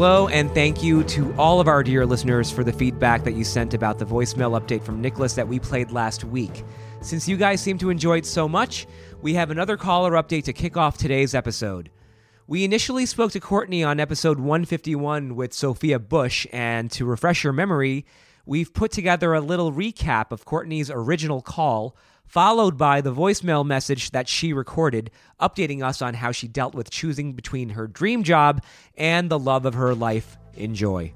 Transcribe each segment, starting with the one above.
Hello, and thank you to all of our dear listeners for the feedback that you sent about the voicemail update from Nicholas that we played last week. Since you guys seem to enjoy it so much, we have another caller update to kick off today's episode. We initially spoke to Courtney on episode 151 with Sophia Bush, and to refresh your memory, we've put together a little recap of Courtney's original call, followed by the voicemail message that she recorded, updating us on how she dealt with choosing between her dream job and the love of her life. Enjoy.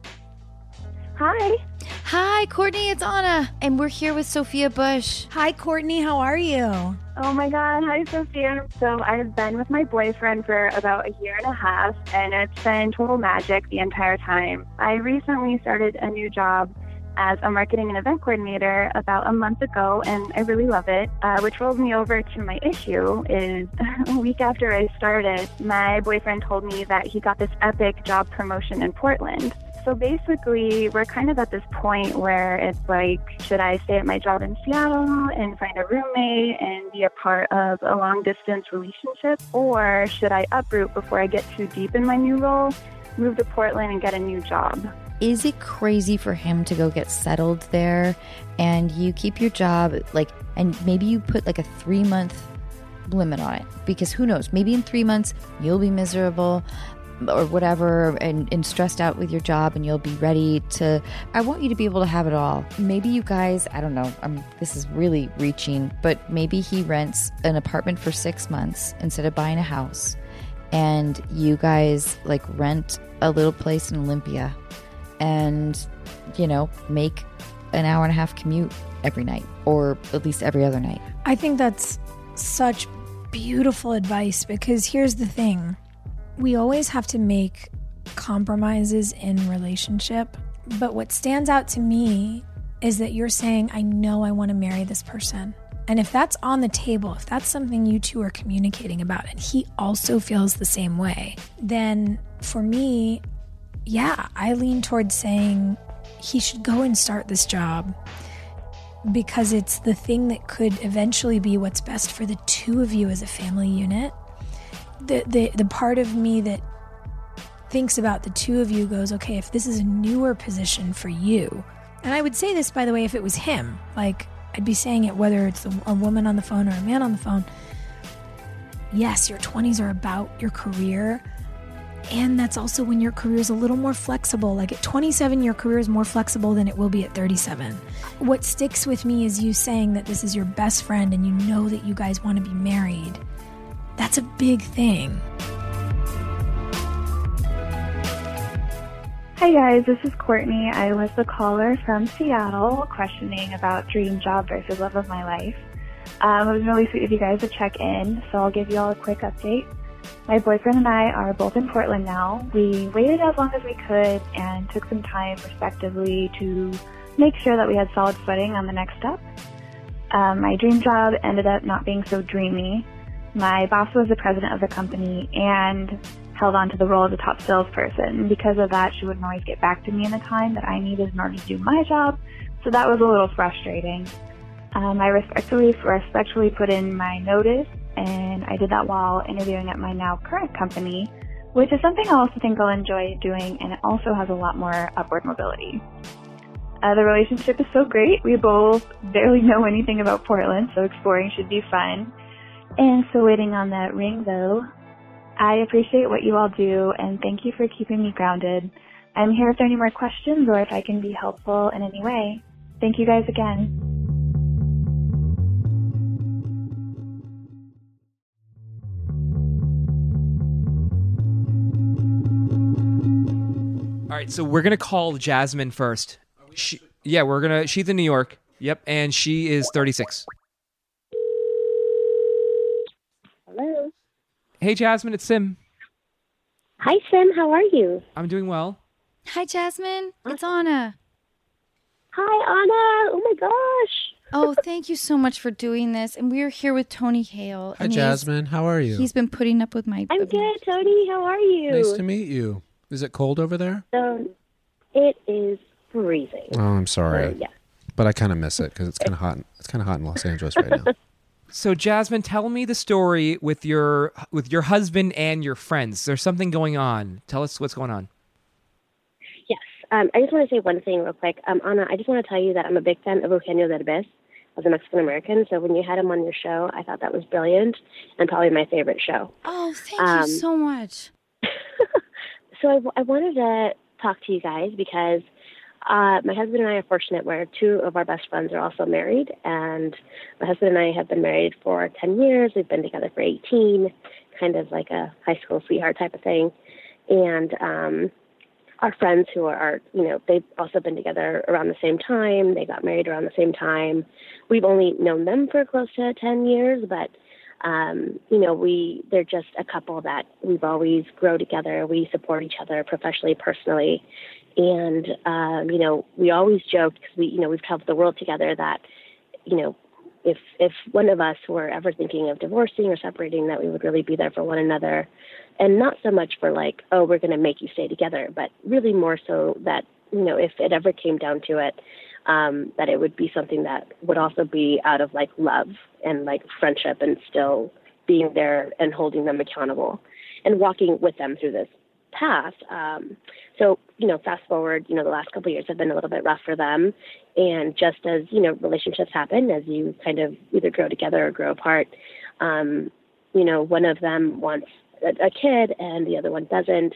Hi. Hi, Courtney, it's Anna, and we're here with Sophia Bush. Hi, Courtney, how are you? Oh my God. Hi, Sophia. So I've been with my boyfriend for about a year and a half, and it's been total magic the entire time. I recently started a new job as a marketing and event coordinator about a month ago, and I really love it, which rolls me over to my issue is a week after I started, my boyfriend told me that he got this epic job promotion in Portland. So basically, we're kind of at this point where it's like, should I stay at my job in Seattle and find a roommate and be a part of a long-distance relationship? Or should I uproot before I get too deep in my new role, move to Portland and get a new job? Is it crazy for him to go get settled there and you keep your job, and maybe you put like a 3-month limit on it? Because who knows, maybe in 3 months you'll be miserable or whatever and stressed out with your job and you'll be ready to, I want you to be able to have it all. Maybe you guys, I don't know, this is really reaching, but maybe he rents an apartment for 6 months instead of buying a house, and you guys rent a little place in Olympia and, make an hour and a half commute every night, or at least every other night. I think that's such beautiful advice, because here's the thing. We always have to make compromises in relationship, but what stands out to me is that you're saying, I know I want to marry this person. And if that's on the table, if that's something you two are communicating about, and he also feels the same way, then for me, yeah, I lean towards saying he should go and start this job, because it's the thing that could eventually be what's best for the two of you as a family unit. The part of me that thinks about the two of you goes, okay, if this is a newer position for you, and I would say this, by the way, if it was him, I'd be saying it whether it's a woman on the phone or a man on the phone. Yes, your 20s are about your career, and that's also when your career is a little more flexible. At 27, your career is more flexible than it will be at 37. What sticks with me is you saying that this is your best friend and you know that you guys want to be married. That's a big thing. Hi guys, this is Courtney. I was the caller from Seattle questioning about dream job versus love of my life. It was really sweet of you guys to check in, so I'll give you all a quick update. My boyfriend and I are both in Portland now. We waited as long as we could and took some time respectively to make sure that we had solid footing on the next step. My dream job ended up not being so dreamy. My boss was the president of the company and held on to the role of the top salesperson. Because of that, she wouldn't always get back to me in the time that I needed in order to do my job, so that was a little frustrating. I respectfully put in my notice, and I did that while interviewing at my now current company, which is something I also think I'll enjoy doing, and it also has a lot more upward mobility. The relationship is so great. We both barely know anything about Portland, so exploring should be fun. And so waiting on that ring, though. I appreciate what you all do, and thank you for keeping me grounded. I'm here if there are any more questions or if I can be helpful in any way. Thank you guys again. All right, so we're going to call Jasmine first. She's in New York. Yep, and she is 36. Hello. Hey, Jasmine, it's Sim. Hi, Sim. How are you? I'm doing well. Hi, Jasmine. It's Anna. Hi, Anna. Oh, my gosh. Oh, thank you so much for doing this. And we're here with Tony Hale. Hi, Jasmine. How are you? He's been putting up with my... I'm good, Tony. How are you? Nice to meet you. Is it cold over there? It is freezing. Oh, I'm sorry. Yeah. But I kind of miss it because it's kind of hot. It's kind of hot in Los Angeles right now. So, Jasmine, tell me the story with your husband and your friends. There's something going on. Tell us what's going on. I just want to say one thing real quick. Anna, I just want to tell you that I'm a big fan of Eugenio Derbez as a Mexican-American. So when you had him on your show, I thought that was brilliant and probably my favorite show. Oh, thank you so much. So I wanted to talk to you guys because my husband and I are fortunate where two of our best friends are also married. And my husband and I have been married for 10 years. We've been together for 18, kind of like a high school sweetheart type of thing. And our friends who are, they've also been together around the same time. They got married around the same time. We've only known them for close to 10 years, but, they're just a couple that we've always grown together. We support each other professionally, personally. And, we always joked because we've traveled the world together that, if one of us were ever thinking of divorcing or separating, that we would really be there for one another. And not so much for like, oh, we're going to make you stay together, but really more so that, if it ever came down to it, that it would be something that would also be out of like love and like friendship and still being there and holding them accountable and walking with them through this path. So, fast forward, the last couple of years have been a little bit rough for them. And just as, relationships happen, as you kind of either grow together or grow apart, one of them wants a kid and the other one doesn't,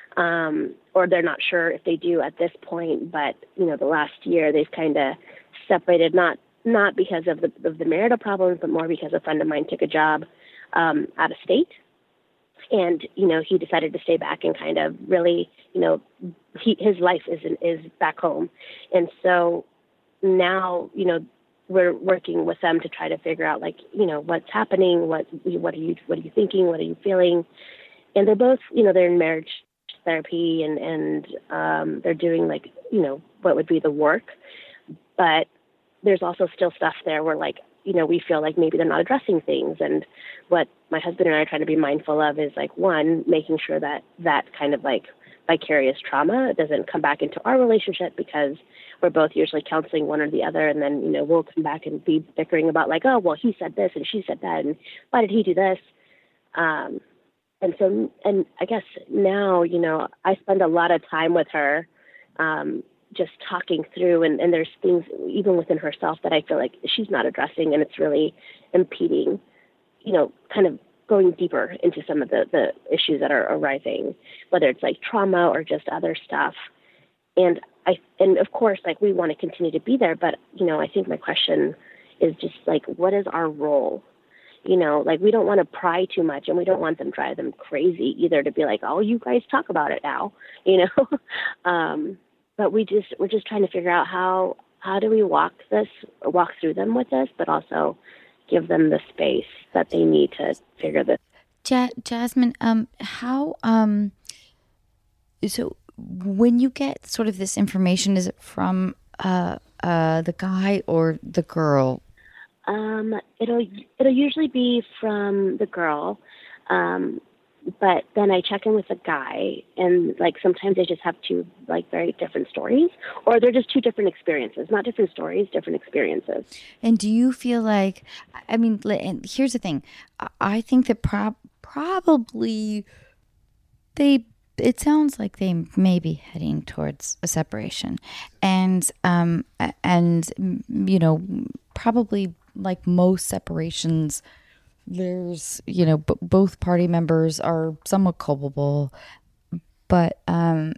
or they're not sure if they do at this point. But, the last year they've kind of separated, not because of the marital problems, but more because a friend of mine took a job out of state. And, he decided to stay back and kind of really, his life is back home. And so now, we're working with them to try to figure out like, what's happening, what are you thinking, what are you feeling? And they're both, they're in marriage therapy and they're doing like, what would be the work. But there's also still stuff there where like, we feel like maybe they're not addressing things. And what my husband and I are trying to be mindful of is like, one, making sure that kind of like vicarious trauma doesn't come back into our relationship, because we're both usually counseling one or the other. And then, we'll come back and be bickering about like, oh, well, he said this and she said that. And why did he do this? And I guess now, I spend a lot of time with her, just talking through, and there's things even within herself that I feel like she's not addressing, and it's really impeding, kind of going deeper into some of the issues that are arising, whether it's like trauma or just other stuff. And of course, like we want to continue to be there, but, I think my question is just like, what is our role? Like we don't want to pry too much, and we don't want them to drive them crazy either, to be like, oh, you guys talk about it now, but we're just trying to figure out how do we walk through them with this, but also give them the space that they need to figure this. Jasmine, how so when you get sort of this information, is it from the guy or the girl? It'll usually be from the girl. But then I check in with the guy, and like sometimes they just have two like very different stories, or they're just two different experiences, not different stories, different experiences. And do you feel like, and here's the thing, I think that probably it sounds like they may be heading towards a separation, and probably like most separations, there's, both party members are somewhat culpable, but and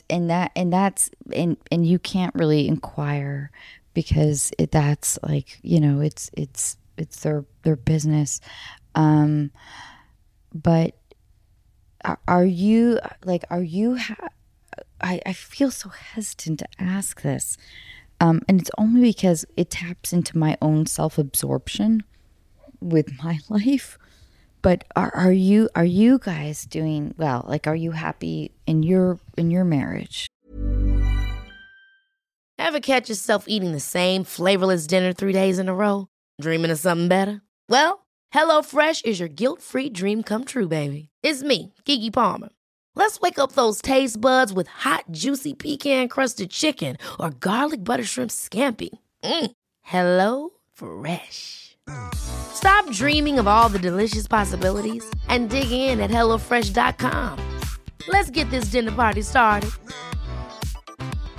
you can't really inquire because that's like, it's their business. But are you I feel so hesitant to ask this. And it's only because it taps into my own self-absorption with my life. But are you guys doing well? Like, are you happy in your marriage? Ever catch yourself eating the same flavorless dinner 3 days in a row? Dreaming of something better? Well, HelloFresh is your guilt-free dream come true, baby. It's me, Keke Palmer. Let's wake up those taste buds with hot, juicy pecan-crusted chicken or garlic butter shrimp scampi. Hello Fresh. Stop dreaming of all the delicious possibilities and dig in at HelloFresh.com. Let's get this dinner party started.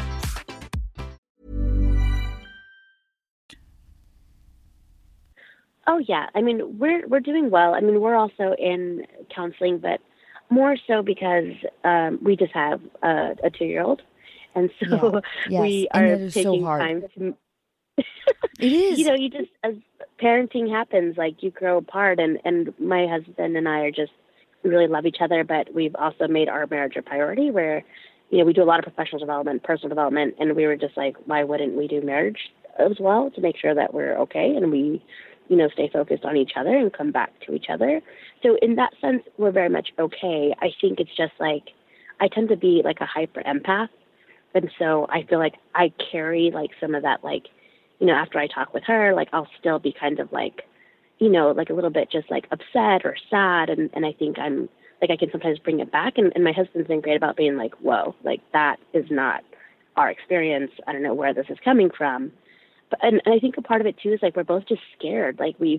Oh yeah, I mean we're doing well. I mean we're also in counseling, but more so because we just have a 2-year-old, and so Yes. we And are that is so taking hard. time to. It is. You know, you just as parenting happens, like you grow apart, and my husband and I are just we really love each other, but we've also made our marriage a priority. Where we do a lot of professional development, personal development, and we were just like, why wouldn't we do marriage as well to make sure that we're okay and we stay focused on each other and come back to each other. So in that sense, we're very much okay. I think it's just like I tend to be like a hyper empath. And so I feel like I carry like some of that, like, after I talk with her, like I'll still be kind of like, like a little bit just like upset or sad. And I think I'm like, I can sometimes bring it back. And my husband's been great about being like, whoa, like that is not our experience. I don't know where this is coming from. And I think a part of it too is like we're both just scared. Like we've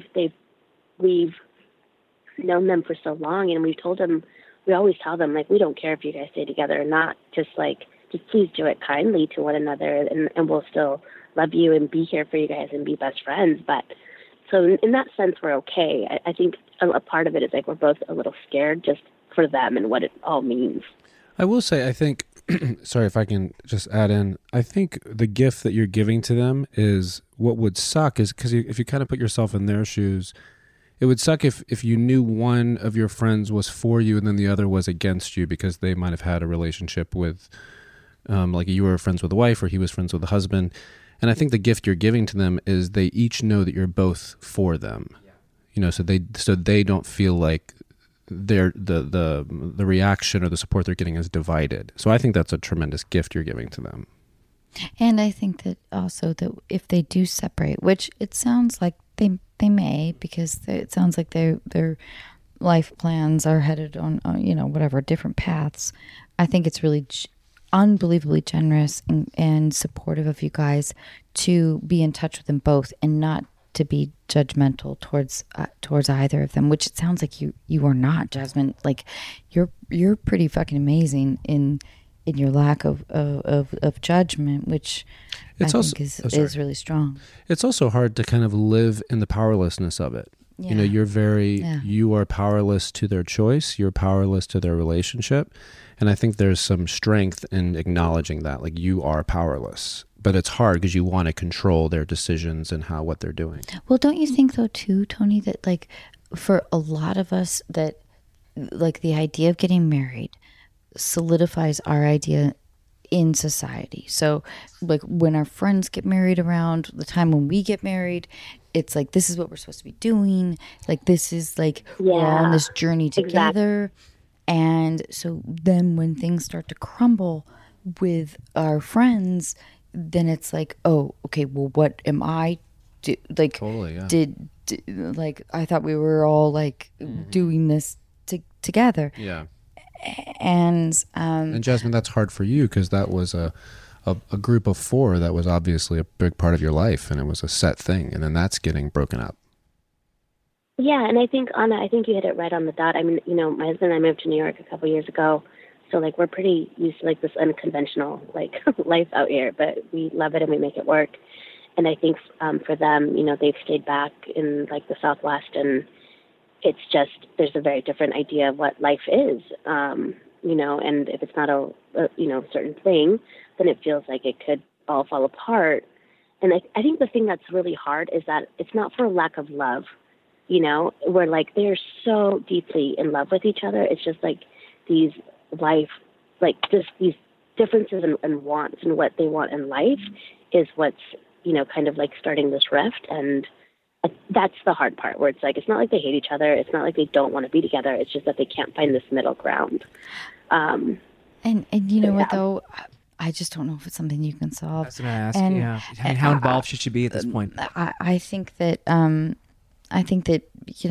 known them for so long, and we always tell them like we don't care if you guys stay together or not. Just please do it kindly to one another, and we'll still love you and be here for you guys and be best friends. But so in that sense, we're okay. I think a part of it is like we're both a little scared just for them and what it all means. I will say, I think, sorry if I can just add in, I think the gift that you're giving to them is what would suck is because if you kind of put yourself in their shoes, it would suck if you knew one of your friends was for you and then the other was against you because they might have had a relationship with, like you were friends with a wife or he was friends with a husband. And I think the gift you're giving to them is they each know that you're both for them, so they don't feel like the reaction or the support they're getting is divided. So I think that's a tremendous gift you're giving to them. And I think that also that if they do separate, which it sounds like they may, because it sounds like their life plans are headed on whatever different paths. I think it's really unbelievably generous and supportive of you guys to be in touch with them both and not to be judgmental towards either of them, which it sounds like you are not, Jasmine. Like you're pretty fucking amazing in your lack of judgment, which I think is really strong. It's also hard to kind of live in the powerlessness of it. Yeah. You are powerless to their choice. You're powerless to their relationship. And I think there's some strength in acknowledging that, like you are powerless. But it's hard because you want to control their decisions and what they're doing. Well, don't you think though too, Tony, that like for a lot of us that like the idea of getting married solidifies our idea in society. So like when our friends get married around the time when we get married, it's like this is what we're supposed to be doing. Like this is like we're all on this journey together. Exactly. And so then when things start to crumble with our friends, then it's like, oh, okay, well, what am I like? Totally, yeah. Did like I thought we were all like doing this together. Yeah. And Jasmine, that's hard for you because that was a group of 4 that was obviously a big part of your life, and it was a set thing, and then that's getting broken up. Yeah, and I think, Anna, you hit it right on the dot. I mean, my husband and I moved to New York a couple years ago, so like we're pretty used to like this unconventional like life out here, but we love it and we make it work. And I think for them, they've stayed back in like the Southwest, and it's just there's a very different idea of what life is, and if it's not a certain thing, then it feels like it could all fall apart. And I think the thing that's really hard is that it's not for lack of love. Where like they're so deeply in love with each other. It's just like these these differences and wants and what they want in life is what's, kind of like starting this rift. And that's the hard part where it's like, it's not like they hate each other. It's not like they don't want to be together. It's just that they can't find this middle ground. And you know what though? I just don't know if it's something you can solve. That's what I ask. I mean, how involved should you be at this point? I think that, I think that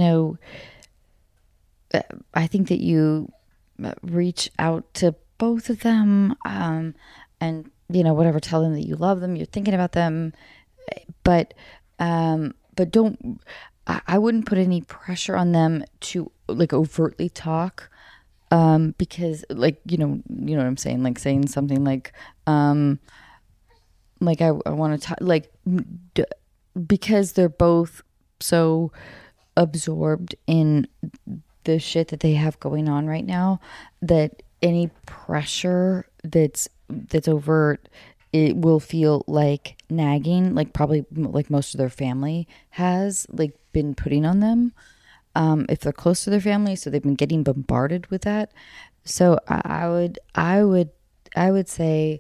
you reach out to both of them, and whatever, tell them that you love them, you're thinking about them, but don't. I wouldn't put any pressure on them to like overtly talk, because like you know what I'm saying, like saying something like I want to talk, like because they're both so absorbed in the shit that they have going on right now that any pressure that's overt, it will feel like nagging, like probably like most of their family has like been putting on them, if they're close to their family, so they've been getting bombarded with that. So I would say,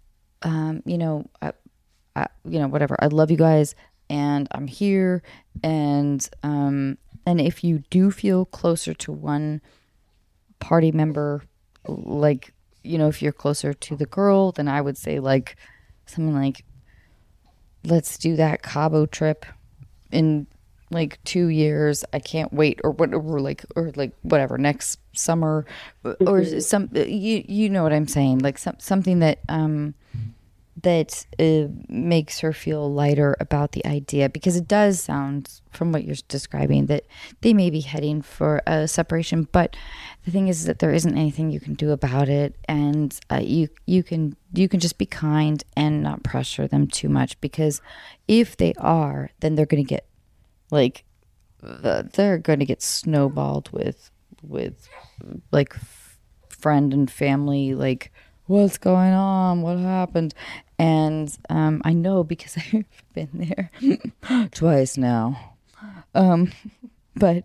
whatever, I love you guys and I'm here, and if you do feel closer to one party member, like, if you're closer to the girl, then I would say like something like, let's do that Cabo trip in like 2 years. I can't wait, or whatever, next summer, or some, you know what I'm saying? Like something that, that makes her feel lighter about the idea, because it does sound from what you're describing that they may be heading for a separation, but the thing is that there isn't anything you can do about it, and you can just be kind and not pressure them too much, because if they are, then they're going to get snowballed with like friend and family, like, what's going on, what happened. And I know, because I've been there twice now. But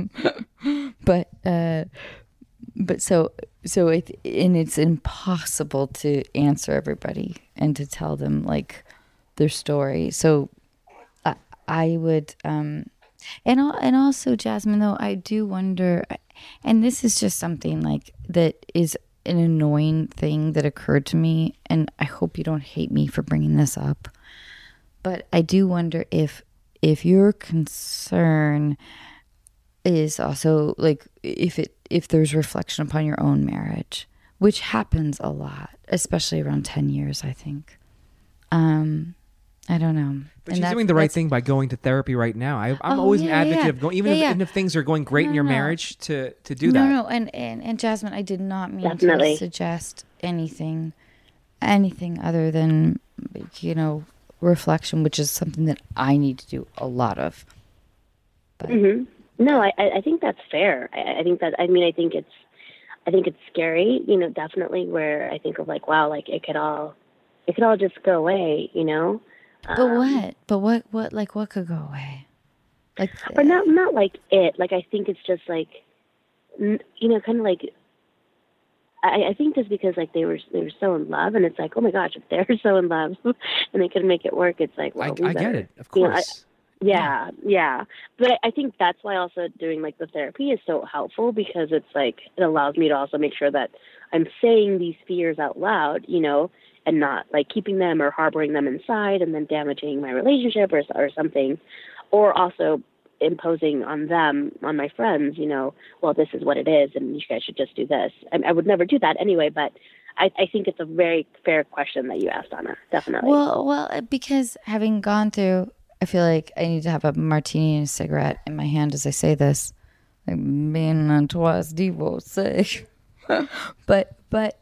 it's impossible to answer everybody and to tell them like their story. So I would, and also, Jasmine, though, I do wonder, and this is just something like that is an annoying thing that occurred to me, and I hope you don't hate me for bringing this up, but I do wonder if your concern is also like if there's reflection upon your own marriage, which happens a lot, especially around 10 years, I think. I don't know. But she's doing the right thing by going to therapy right now. I'm always an advocate of going, even if things are going great in your marriage, to do that. No, and Jasmine, I did not mean to suggest anything other than, reflection, which is something that I need to do a lot of. But. Mm-hmm. No, I think that's fair. I think it's scary, definitely, where I think of like, wow, like it could all just go away, But what? But what? Like, what could go away? Like, or not like it. Like, I think it's just like, kind of like. I think just because like they were so in love, and it's like, oh my gosh, if they're so in love and they couldn't make it work, it's like, well, I get it, of course. Yeah. But I think that's why also doing like the therapy is so helpful, because it's like it allows me to also make sure that I'm saying these fears out loud, and not like keeping them or harboring them inside and then damaging my relationship or something, or also imposing on them, on my friends, well, this is what it is and you guys should just do this. I would never do that anyway, but I think it's a very fair question that you asked, Anna. Definitely. Well, because having gone through, I feel like I need to have a martini and a cigarette in my hand as I say this, like being on twice divorcee. but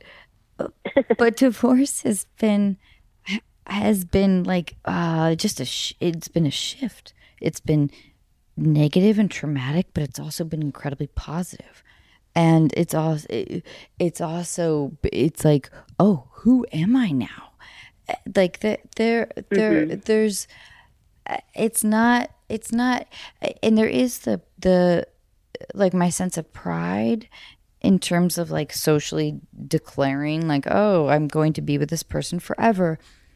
divorce has been like it's been a shift. It's been negative and traumatic, but it's also been incredibly positive. And it's like, oh, who am I now? Like there's it's not, and there is the like my sense of pride in terms of like socially declaring like, oh, I'm going to be with this person forever.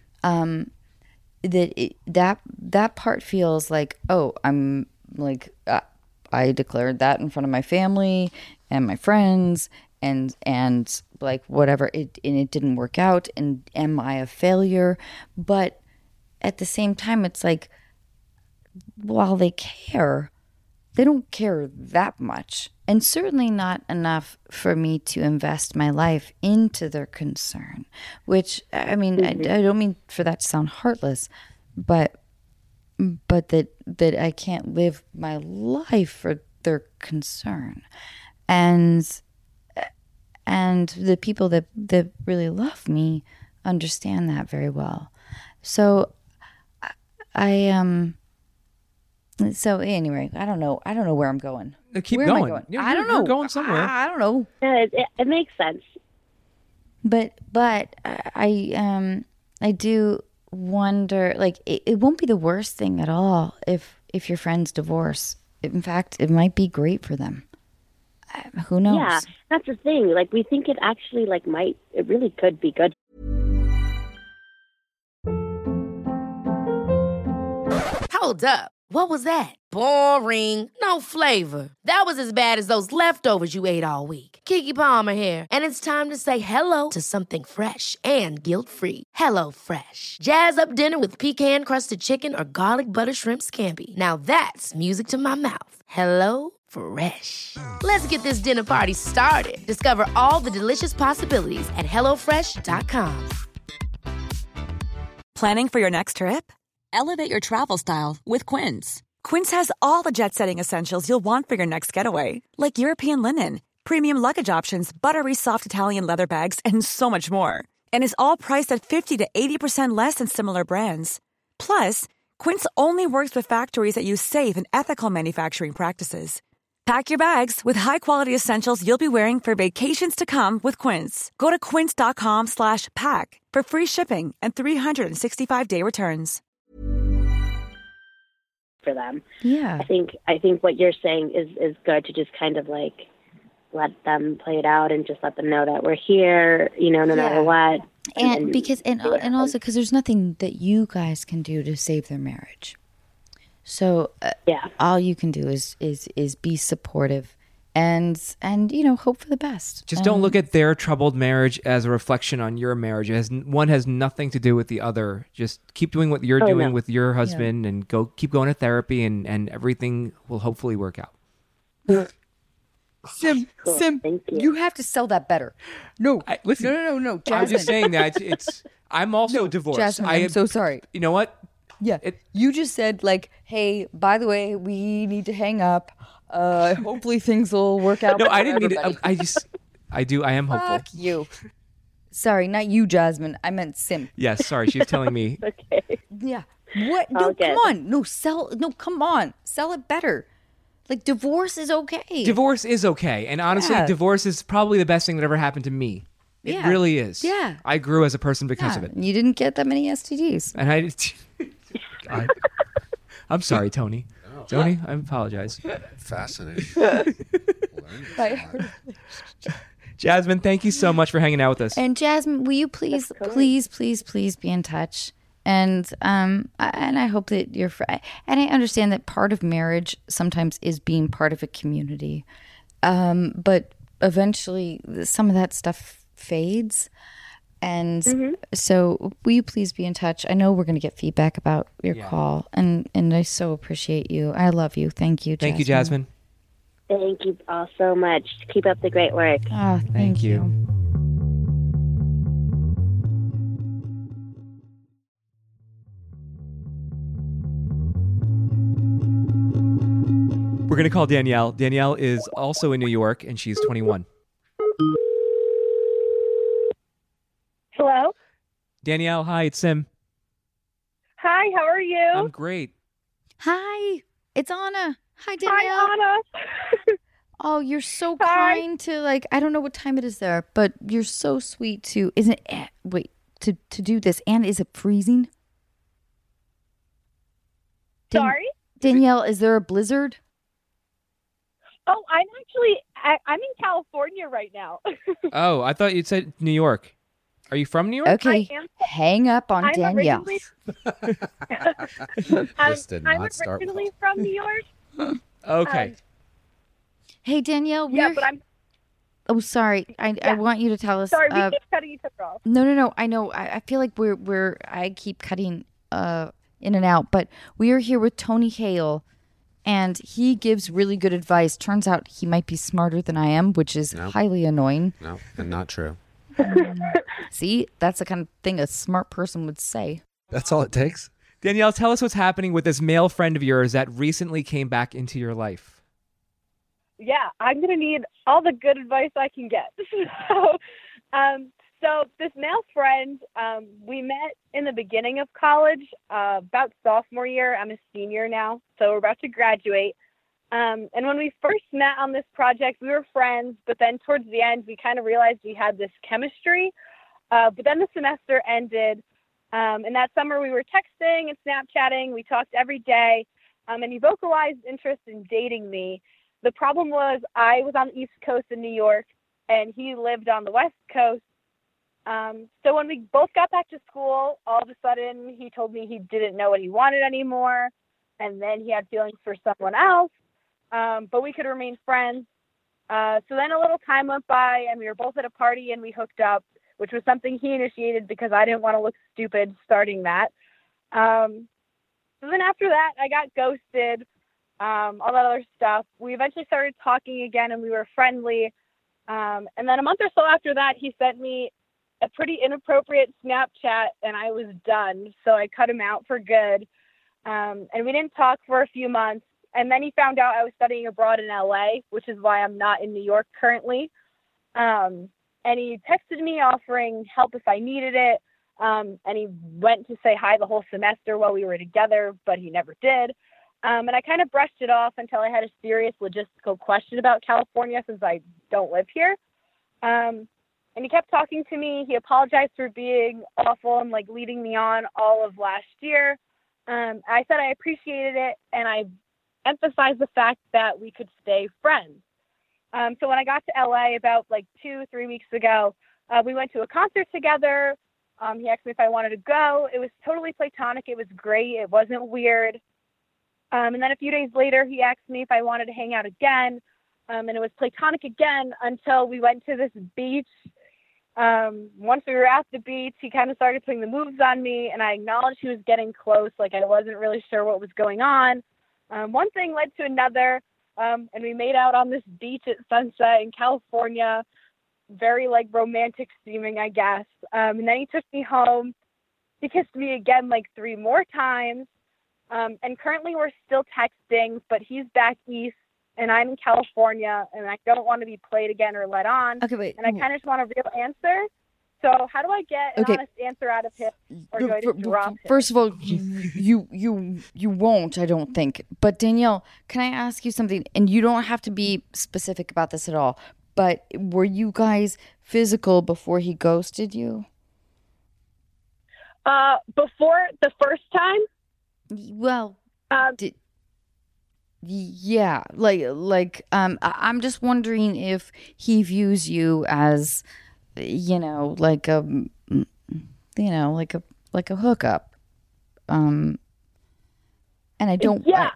That part feels like, oh, I'm like, I declared that in front of my family and my friends and like whatever, and it didn't work out, and am I a failure? But at the same time, it's like, while they care, they don't care that much, and certainly not enough for me to invest my life into their concern, which, I mean, I don't mean for that to sound heartless, but that I can't live my life for their concern. And the people that really love me understand that very well. So I So anyway, I don't know where I'm going. Keep Where am I going. going? You're- I don't you're know. going somewhere. I don't know. It makes sense. But I do wonder, like, it won't be the worst thing at all if your friends divorce. In fact, it might be great for them. Who knows? Yeah, that's the thing. Like, we think it actually, it really could be good. Hold up. What was that? Boring. No flavor. That was as bad as those leftovers you ate all week. Keke Palmer here, and it's time to say hello to something fresh and guilt-free. Hello Fresh. Jazz up dinner with pecan-crusted chicken or garlic butter shrimp scampi. Now that's music to my mouth. Hello Fresh. Let's get this dinner party started. Discover all the delicious possibilities at hellofresh.com. Planning for your next trip? Elevate your travel style with Quince. Quince has all the jet-setting essentials you'll want for your next getaway, like European linen, premium luggage options, buttery soft Italian leather bags, and so much more. And is all priced at 50 to 80% less than similar brands. Plus, Quince only works with factories that use safe and ethical manufacturing practices. Pack your bags with high-quality essentials you'll be wearing for vacations to come with Quince. Go to quince.com/pack for free shipping and 365-day returns. For them. Yeah. I think what you're saying is good, to just kind of like let them play it out and just let them know that we're here, no matter what. And also because there's nothing that you guys can do to save their marriage. So all you can do is be supportive and hope for the best. Just don't look at their troubled marriage as a reflection on your marriage. One has nothing to do with the other. Just keep doing what you're doing with your husband and keep going to therapy and everything will hopefully work out. Sim, Thank you have to sell that better. No, listen, no. Jasmine. I'm just saying that I'm also divorced. Jasmine, I'm so sorry. You know what? Yeah, you just said like, hey, by the way, we need to hang up. Hopefully things will work out. No, I didn't mean it. I am hopeful. Fuck you. Sorry, not you, Jasmine. I meant Sim. Yes, sorry. She's telling me. Okay. Yeah. What? No, come on. No, come on. Sell it better. Like, divorce is okay. Divorce is okay. And honestly, divorce is probably the best thing that ever happened to me. It really is. Yeah. I grew as a person because of it. You didn't get that many STDs. And I'm sorry, Tony. Tony, I apologize. Fascinating. Jasmine, thank you so much for hanging out with us. And Jasmine, will you please be in touch? And I hope that you're. And I understand that part of marriage sometimes is being part of a community, but eventually some of that stuff fades. And so will you please be in touch? I know we're going to get feedback about your call, and I so appreciate you. I love you. Thank you, Jasmine. Thank you, Jasmine. Thank you all so much. Keep up the great work. Oh, thank you. We're going to call Danielle. Danielle is also in New York, and she's 21. Hello? Danielle, hi, it's Sim. Hi, how are you? I'm great. Hi, it's Anna. Hi, Danielle. Hi, Anna. Oh, you're so kind to, I don't know what time it is there, but you're so sweet to, to do this. And is it freezing? Sorry? Danielle, is there a blizzard? Oh, I'm in California right now. Oh, I thought you said New York. Are you from New York? Okay, hang up on Danielle. This did not start I'm originally well. from New York. Okay. Hey, Danielle. But I'm... Oh, sorry. I want you to tell us. Sorry, we keep cutting each other off. No. I know. I feel like I keep cutting in and out, but we are here with Tony Hale, and he gives really good advice. Turns out he might be smarter than I am, which is highly annoying. No, and not true. See, that's the kind of thing a smart person would say. That's all it takes. Danielle, tell us what's happening with this male friend of yours that recently came back into your life. Yeah, I'm going to need all the good advice I can get. So So this male friend, we met in the beginning of college, about sophomore year. I'm a senior now, so we're about to graduate. And when we first met on this project, we were friends, but then towards the end, we kind of realized we had this chemistry. But then the semester ended, and that summer we were texting and Snapchatting. We talked every day, and he vocalized interest in dating me. The problem was I was on the East Coast in New York, and he lived on the West Coast. So when we both got back to school, all of a sudden he told me he didn't know what he wanted anymore. And then he had feelings for someone else, but we could remain friends. So then a little time went by and we were both at a party and we hooked up, which was something he initiated because I didn't want to look stupid starting that. So then after that, I got ghosted, all that other stuff. We eventually started talking again and we were friendly. And then a month or so after that, he sent me a pretty inappropriate Snapchat and I was done. So I cut him out for good. And we didn't talk for a few months. And then he found out I was studying abroad in LA, which is why I'm not in New York currently. And he texted me offering help if I needed it. And he went to say hi the whole semester while we were together, but he never did. And I kind of brushed it off until I had a serious logistical question about California since I don't live here. And he kept talking to me. He apologized for being awful and like leading me on all of last year. I said I appreciated it, and I emphasized the fact that we could stay friends. So when I got to LA about like 2-3 weeks ago, we went to a concert together. He asked me if I wanted to go. It was totally platonic. It was great. It wasn't weird. And then a few days later, he asked me if I wanted to hang out again. And it was platonic again until we went to this beach. Once we were at the beach, he kind of started putting the moves on me, and I acknowledged he was getting close. Like I wasn't really sure what was going on. One thing led to another, and we made out on this beach at sunset in California. Very like romantic seeming, I guess. And then he took me home. He kissed me again like 3 more times. And currently we're still texting, but he's back east and I'm in California and I don't want to be played again or let on. Okay, wait. And I kind of just want a real answer. So how do I get an honest answer out of him, or do I just drop him? First of all, you won't, I don't think. But Danielle, can I ask you something? And you don't have to be specific about this at all. But were you guys physical before he ghosted you? Before the first time? Well, yeah, I'm just wondering if he views you as, like a hookup. And I don't. Yeah,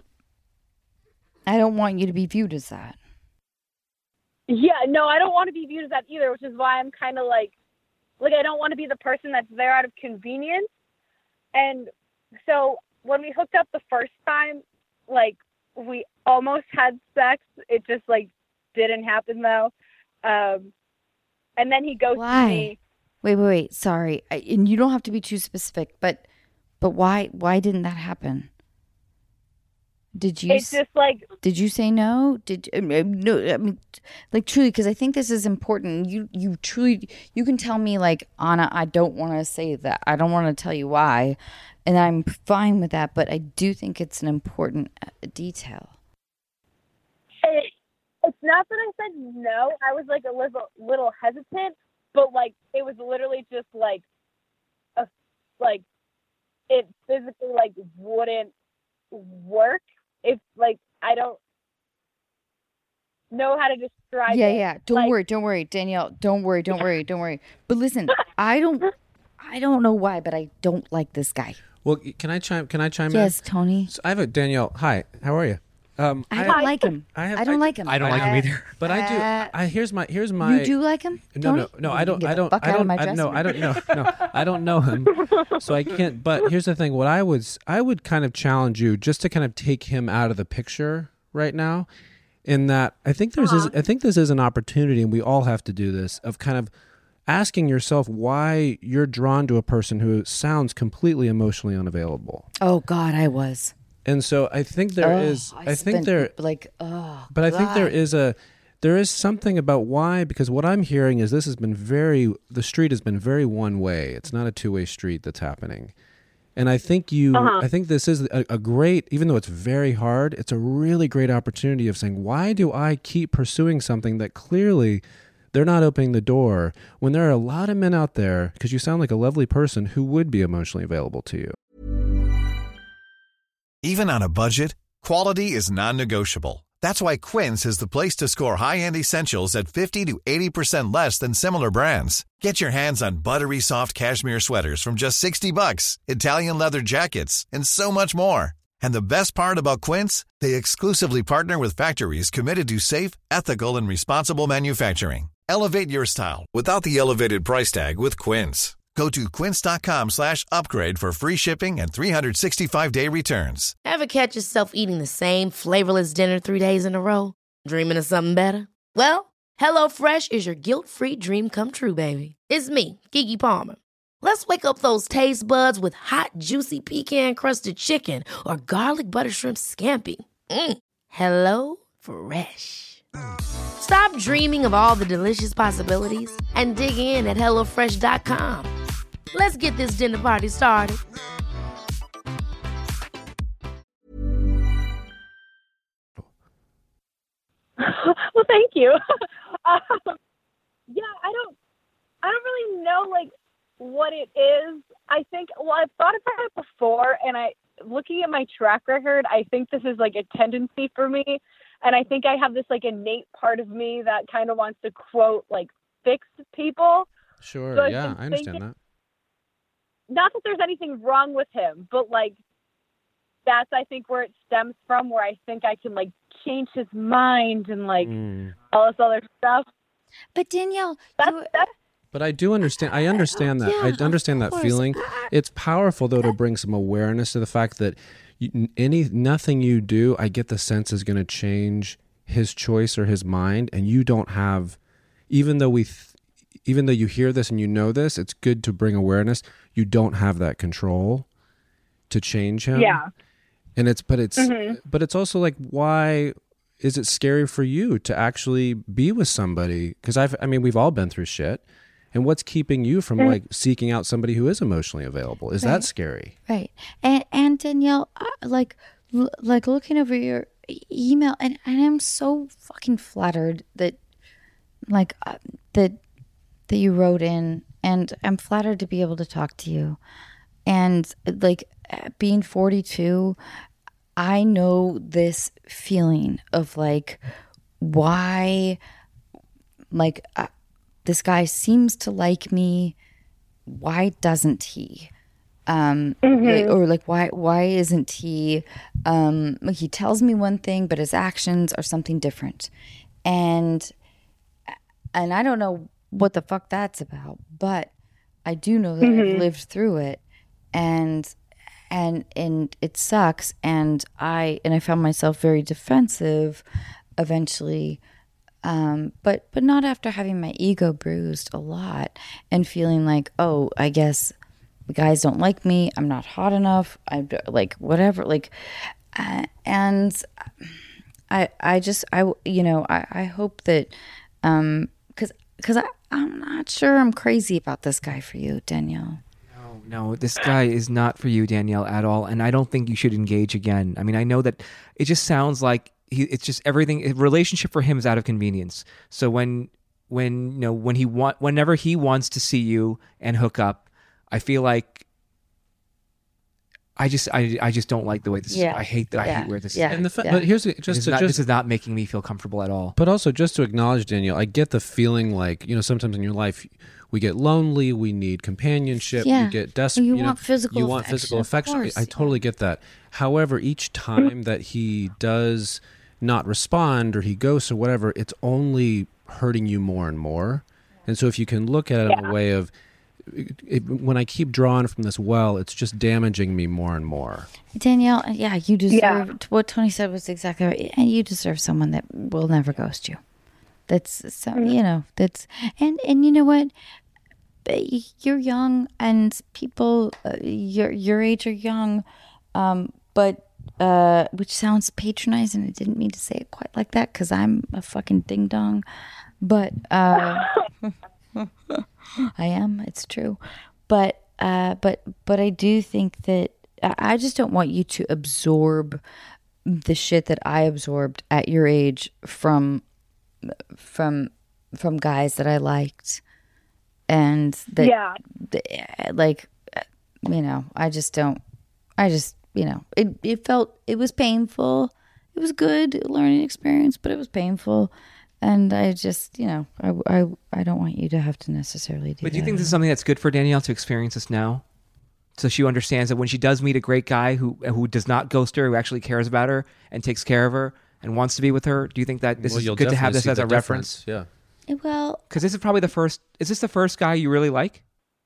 I don't want you to be viewed as that. Yeah, no, I don't want to be viewed as that either, which is why I'm kind of like I don't want to be the person that's there out of convenience. And so when we hooked up the first time, like we almost had sex. It just like didn't happen though. And then he ghosted me. Wait. Sorry. And you don't have to be too specific, but why didn't that happen? Did you? It's just like. Did you say no? No? I mean, like truly, because I think this is important. You truly, you can tell me like, Anna, I don't want to say that. I don't want to tell you why, and I'm fine with that. But I do think it's an important detail. It's not that I said no. I was like a little hesitant, but like it was literally just like it physically like wouldn't work. If like I don't know how to describe it. Yeah. Don't worry, Danielle. Don't worry. But listen, I don't know why, but I don't like this guy. Well, can I chime in? Yes, Tony. So I have a Danielle. Hi, how are you? I don't like him. I don't like him. I don't like him either. But I do. Here's my. You do like him? No. I don't. I don't know him. So I can't. But here's the thing. What I would kind of challenge you just to kind of take him out of the picture right now. In that, I think this is an opportunity, and we all have to do this, of kind of asking yourself why you're drawn to a person who sounds completely emotionally unavailable. Oh God, I was. And so I think there is. I think there is there is something about why, because what I'm hearing is the street has been very one way. It's not a two-way street that's happening. And I think I think this is a great, even though it's very hard, it's a really great opportunity of saying, why do I keep pursuing something that clearly they're not opening the door when there are a lot of men out there, because you sound like a lovely person who would be emotionally available to you. Even on a budget, quality is non-negotiable. That's why Quince is the place to score high-end essentials at 50 to 80% less than similar brands. Get your hands on buttery soft cashmere sweaters from just $60, Italian leather jackets, and so much more. And the best part about Quince, they exclusively partner with factories committed to safe, ethical, and responsible manufacturing. Elevate your style without the elevated price tag with Quince. Go to quince.com/upgrade for free shipping and 365-day returns. Ever catch yourself eating the same flavorless dinner 3 days in a row? Dreaming of something better? Well, HelloFresh is your guilt-free dream come true, baby. It's me, Keke Palmer. Let's wake up those taste buds with hot, juicy pecan-crusted chicken or garlic butter shrimp scampi. Hello Fresh. Stop dreaming of all the delicious possibilities and dig in at HelloFresh.com. Let's get this dinner party started. Well, thank you. Yeah, I don't really know like what it is. I think, well, I've thought about it before, and looking at my track record, I think this is like a tendency for me. And I think I have this like innate part of me that kind of wants to quote, like, fix people. Sure. So Yeah, I understand that. Not that there's anything wrong with him, but like, that's, I think, where it stems from, where I think I can like change his mind and like all this other stuff. But Danielle, but I do understand. I understand that. Yeah, I understand that feeling. It's powerful, though, to bring some awareness to the fact that nothing you do, I get the sense, is going to change his choice or his mind, and you don't have. Even though you hear this and you know this, it's good to bring awareness. You don't have that control to change him. Yeah. And it's also like, why is it scary for you to actually be with somebody? Because we've all been through shit. And what's keeping you from like seeking out somebody who is emotionally available? Is that scary? Right. And Danielle, like looking over your email, and I'm so fucking flattered that that you wrote in, and I'm flattered to be able to talk to you. And like being 42, I know this feeling of like, why, like, this guy seems to like me. Why doesn't he? Or like, why isn't he? He tells me one thing, but his actions are something different. And I don't know what the fuck that's about, but I do know that I've lived through it, and it sucks. And I found myself very defensive eventually. But not after having my ego bruised a lot and feeling like, oh, I guess the guys don't like me. I'm not hot enough. I like whatever. Like, and I hope that, because I'm not sure I'm crazy about this guy for you, Danielle. No, this guy is not for you, Danielle, at all. And I don't think you should engage again. I mean, I know that it just sounds like it's just everything. A relationship for him is out of convenience. So whenever he wants to see you and hook up, I feel like I just don't like the way this is. I hate where this is. And but here's this is not making me feel comfortable at all. But also, just to acknowledge, Danielle, I get the feeling like, sometimes in your life we get lonely, we need companionship, you get desperate. You want physical affection. I totally get that. However, each time that he does not respond or he ghosts or whatever, it's only hurting you more and more. And so if you can look at it in a way of, when I keep drawing from this well, it's just damaging me more and more. Danielle, you deserve what Tony said was exactly right, and you deserve someone that will never ghost you. That's that's and you know what? You're young, and people your age are young, but which sounds patronizing. I didn't mean to say it quite like that because I'm a fucking ding dong, but I am. It's true, but I do think that I just don't want you to absorb the shit that I absorbed at your age from guys that I liked, and that like, you know, it was painful. It was good learning experience, but it was painful. And I just, you know, I don't want you to have to necessarily do that. But do you think this is something that's good for Danielle to experience this now? So she understands that when she does meet a great guy who does not ghost her, who actually cares about her and takes care of her and wants to be with her, do you think that this is good to have this as a reference? Yeah. Well, because this is probably is this the first guy you really like?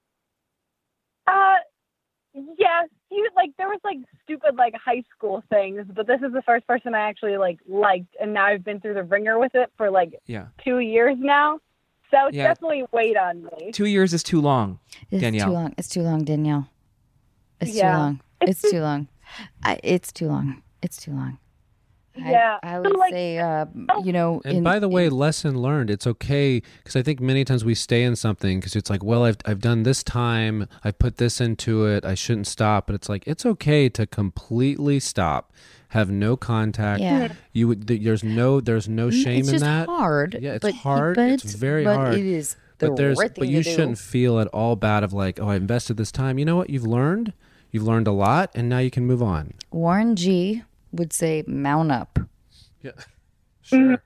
Yes. There was stupid high school things, but this is the first person I actually liked, and now I've been through the ringer with it for 2 years now. So it's definitely weighed on me. 2 years is too long, Danielle. It's too long, Danielle. It's too long. It's too long. It's too long. It's too long. Yeah. I would say, you know. And by the way, lesson learned. It's okay, because I think many times we stay in something because it's like, well, I've done this time. I put this into it. I shouldn't stop. But it's like, it's okay to completely stop, have no contact. Yeah. There's no shame in that. It's hard. Yeah, it's hard. It's very hard. It is the right thing but you to do. shouldn't feel at all bad of I invested this time. You know what? You've learned a lot, and now you can move on. Warren G would say, mount up. Yeah, sure.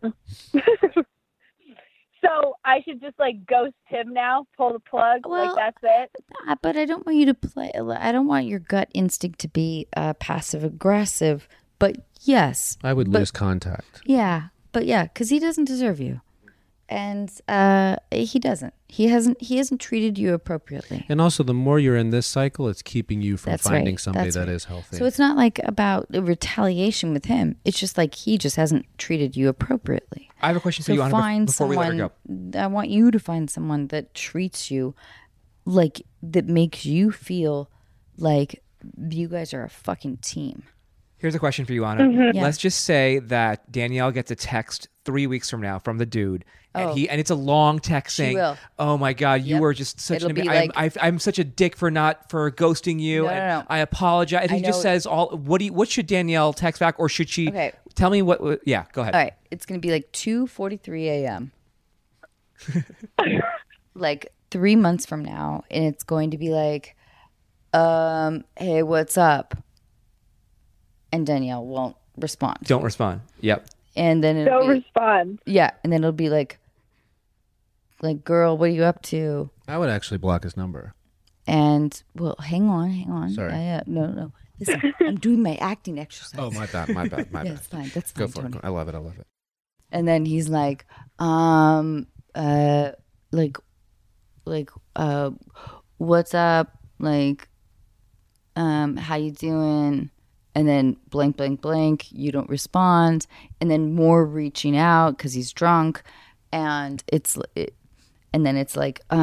So I should just ghost him now, pull the plug, Well, that's it. But I don't want you to play. I don't want your gut instinct to be passive aggressive. But yes, I would lose contact. Yeah, but yeah, because he doesn't deserve you, and he doesn't. He hasn't treated you appropriately. And also, the more you're in this cycle, it's keeping you from finding somebody That's that right. is healthy. So it's not about retaliation with him. It's just he just hasn't treated you appropriately. I have a question for you, Anna, before we let her go. I want you to find someone that treats you that makes you feel like you guys are a fucking team. Here's a question for you, Anna. Mm-hmm. Yeah. Let's just say that Danielle gets a text 3 weeks from now from the dude, and it's a long text saying, will. "Oh my God, you were just such It'll an be I'm such a dick for ghosting you, No. I apologize." And he just says what should Danielle text back, or should she tell me what? Yeah, go ahead. All right, it's gonna be 2:43 a.m. 3 months from now, and it's going to be hey, what's up? And Danielle won't respond. Don't respond. Yep. And then Don't respond. Yeah, and then it'll be girl, what are you up to? I would actually block his number. And well, hang on. Sorry. No. Listen, I'm doing my acting exercise. Oh, my bad. Yeah, it's fine. That's fine. Go for Tony. it. I love it. And then he's what's up? How you doing? And then blank, blank, blank, you don't respond. And then more reaching out because he's drunk. And then it's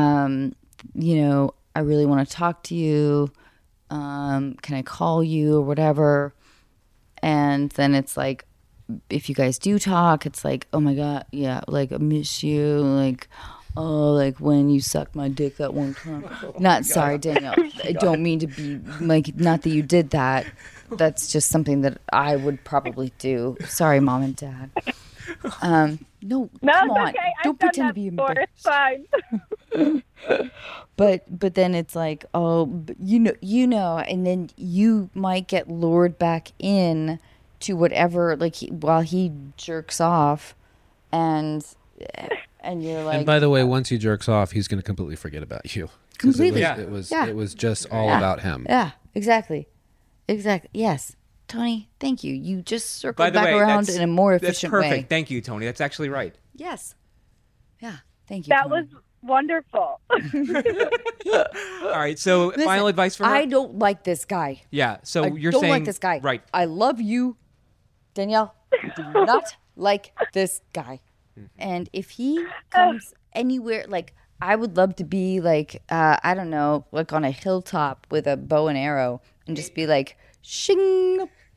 I really want to talk to you. Can I call you or whatever? And then it's if you guys do talk, it's oh my God, yeah, I miss you. When you sucked my dick that one time. Sorry, Danielle. I don't mean to be not that you did that. That's just something that I would probably do. Sorry, Mom and Dad. No, come on. Okay. Don't pretend to be embarrassed. It's fine. But then it's you know, and then you might get lured back in to whatever, while he jerks off, and you're and by the way, once he jerks off, he's going to completely forget about you. Completely. It was just all about him. Yeah, exactly. Yes. Tony, thank you. You just circled By the back way, around in a more efficient way. That's perfect. Thank you, Tony. That's actually right. Yes. Yeah. Thank you. That Tony. was wonderful. All right. So Listen, final advice for her. I don't like this guy. Yeah. So you're don't saying like this guy. right? I love you, Danielle. I do not like this guy. And if he comes anywhere, I would love to be I don't know, on a hilltop with a bow and arrow and just be shing,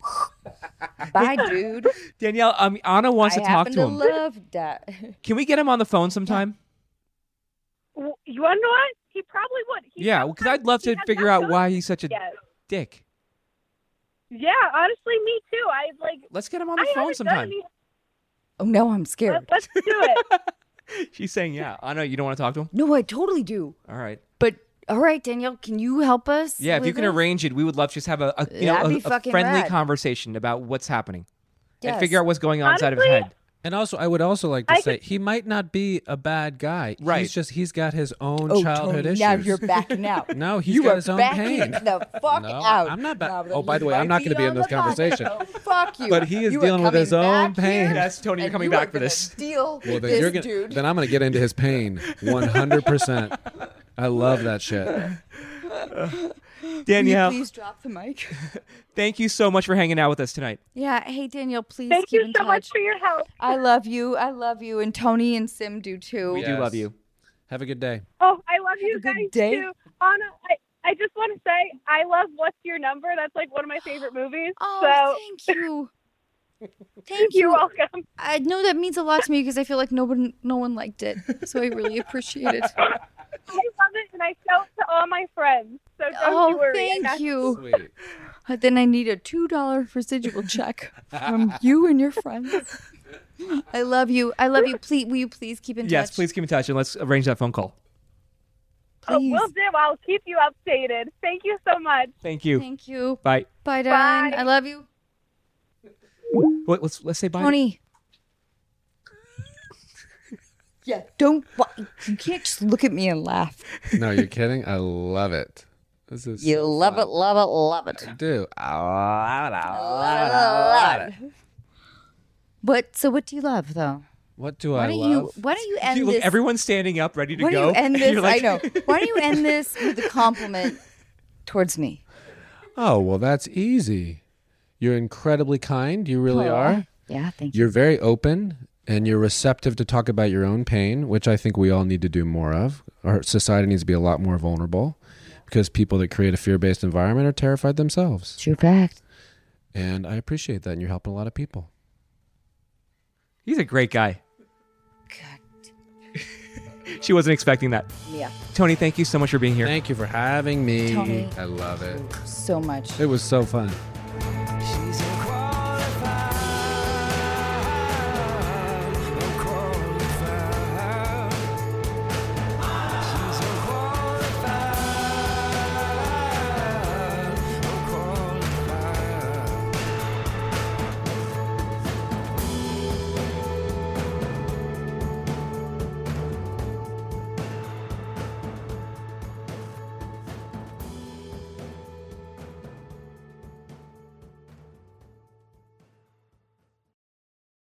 Bye, dude. Danielle, Anna wants to talk to him. I love that. Can we get him on the phone sometime? You want to know what? He probably would. Yeah, because I'd love to figure out why he's such a dick. Yeah, honestly, me too. Let's get him on the phone sometime. Oh, no, I'm scared. Let's do it. She's saying, yeah. Anna, you don't want to talk to him? No, I totally do. All right. But, all right, Danielle, can you help us? Yeah, if you can arrange it, we would love to just have a friendly conversation about what's happening. And figure out what's going on inside of his head. And also, I would also like to say, he might not be a bad guy. Right. He's got his own childhood issues. Now you're backing out. No, he's got his own pain. The fuck out. I'm not back. Oh, by the way, I'm not going to be in this conversation. Fuck you. But he is dealing with his own pain. Yes, Tony, you're coming back for this. Deal with then this dude. Then I'm going to get into his pain 100%. I love that shit. Danielle, please drop the mic. Thank you so much for hanging out with us tonight. Yeah, hey Danielle, please Thank keep you in so touch. much for your help. I love you, and Tony and Sim do too. We do love you. Have a good day. Oh, I love you Have a guys good day. too. Anna, I just want to say I love What's Your Number? That's like one of my favorite movies. Oh, thank you. Thank you. You're welcome. I know that means a lot to me because I feel like no one liked it, so I really appreciate it. I love it, and I show it to all my friends. So don't you worry. Thank you. Sweet. Then I need a $2 residual check from you and your friends. I love you. Please, will you please keep in touch? Yes, please keep in touch and let's arrange that phone call. Please. Will do. I'll keep you updated. Thank you so much. Thank you. Thank you. Bye. Bye, darling. Bye. I love you. Let's say bye. Tony. Yeah, don't. You can't just look at me and laugh. No, you're kidding? I love it. This is You love it, love it, love it. I do. So what do you love, though? What do I love? Why don't you end Look, this? everyone's standing up, ready to Why go. don't you end this? You're like- I know. Why don't you end this with a compliment towards me? Oh, well, that's easy. You're incredibly kind. You really are. Yeah, thank you. You're very open and you're receptive to talk about your own pain, which I think we all need to do more of. Our society needs to be a lot more vulnerable because people that create a fear-based environment are terrified themselves. True fact. And I appreciate that. And you're helping a lot of people. He's a great guy. She wasn't expecting that. Yeah. Tony, thank you so much for being here. Thank you for having me. Tony. I love it. So much. It was so fun.